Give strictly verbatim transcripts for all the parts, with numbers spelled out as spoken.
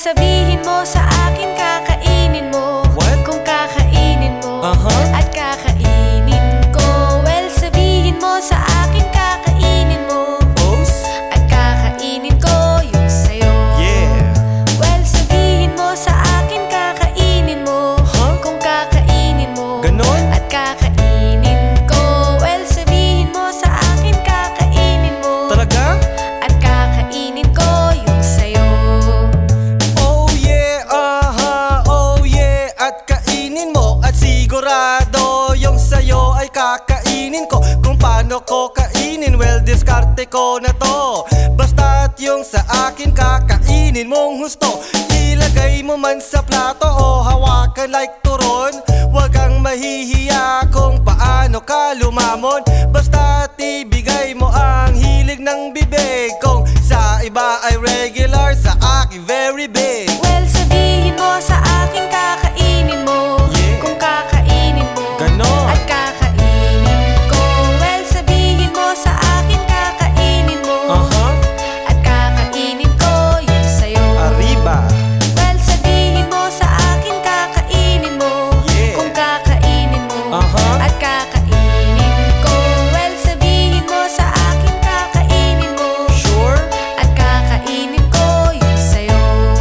sabihin mo sa akin kakainin mo. What? Kung kakainin mo Uh-huh. at kakainin ko. Well, sabihin mo sa akin kakainin mo Boss? at kakainin ko yung sayo. Yeah. Well, sabihin mo sa akin kakainin mo. Huh? Kung kakainin mo Ganon? at kakainin ko. Well, sabihin mo sa akin kakainin mo Talaga? at kakainin ko yung sayo. Oh yeah, aha, oh yeah. At kainin mo at sigurado yung sayo ay kakainin ko. Kung paano ko kainin, well, diskarte ko na to. Basta't yung sa akin kakainin mong husto, ilagay mo man sa plato o hawakan like turon. Huwag kang mahihiya kung paano ka lumamon. Basta't ibigay mo ang hilig ng bibig. Kung sa iba ay regular, sa akin very big. Well, sabihin mo sa akin kakainin mo. Yeah. Kung kakainin mo Ganon. at kakainin ko. Well, sabihin mo sa akin kakainin mo Aha, at kakainin ko yung sayo. arriba. Well, sabihin mo sa akin kakainin mo. Yeah. Kung kakainin mo Aha. at kakainin ko. Well, sabihin mo sa akin kakainin mo Sure? at kakainin ko yung sayo.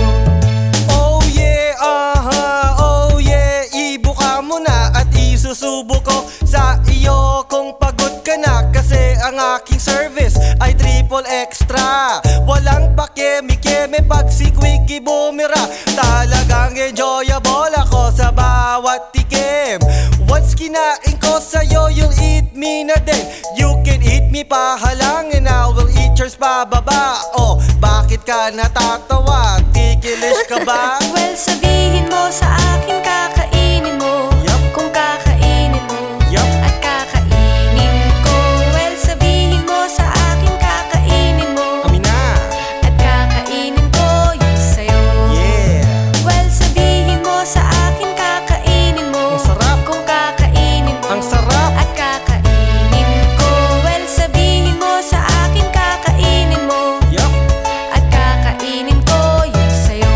Oh yeah, aha, oh yeah. Ibuka mo na at isusubo ko sa iyo kung pagod ka na. Kasi ang aking service ay triple extra. Walang pakeme-keme pag si Quickie bumira. Talagang enjoyable ako sa bawat tikim. Once kinain ko sa'yo, you'll eat me na din. You can eat me pahalang and I will eat yours pababa. Oh, bakit ka natatawa? Kikilish ka ba? Well, sabihin mo sa akin kakainin mo. Yup. Kung kakainin mo Yup. at kakainin ko. Well, sabihin mo sa akin kakainin mo Amina. at kakainin ko yung sayo. Yeah. Well, sabihin mo sa akin kakainin mo. Ang sarap. Kung kakainin mo Ang sarap. at kakainin ko. Well, sabihin mo sa akin kakainin mo Yup. at kakainin ko yung sayo.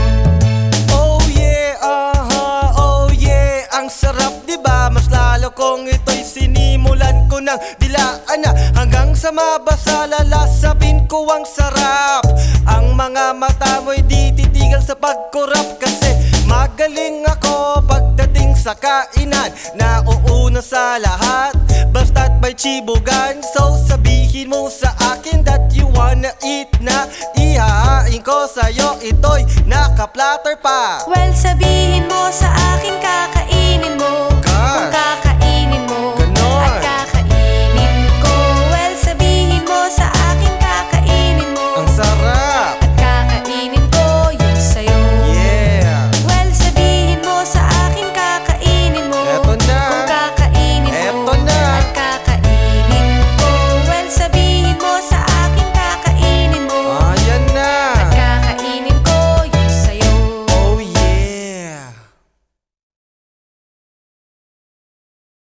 Oh yeah, aha, oh yeah. Ang sarap, diba? Mas lalo kong ito'y sinimulan ko ng dilaan na hanggang sa mabasa, lalasapin ko ang sarap. Ang mga mata mo'y di titigil sa pagkurap. Kasi magaling ako pagdating sa kainan. Nauuna sa lahat, basta't may chibugan. So sabihin mo sa akin that you wanna eat na. Ihahain ko sa'yo, ito'y naka-platter pa. Well, sabihin mo sa akin kakainin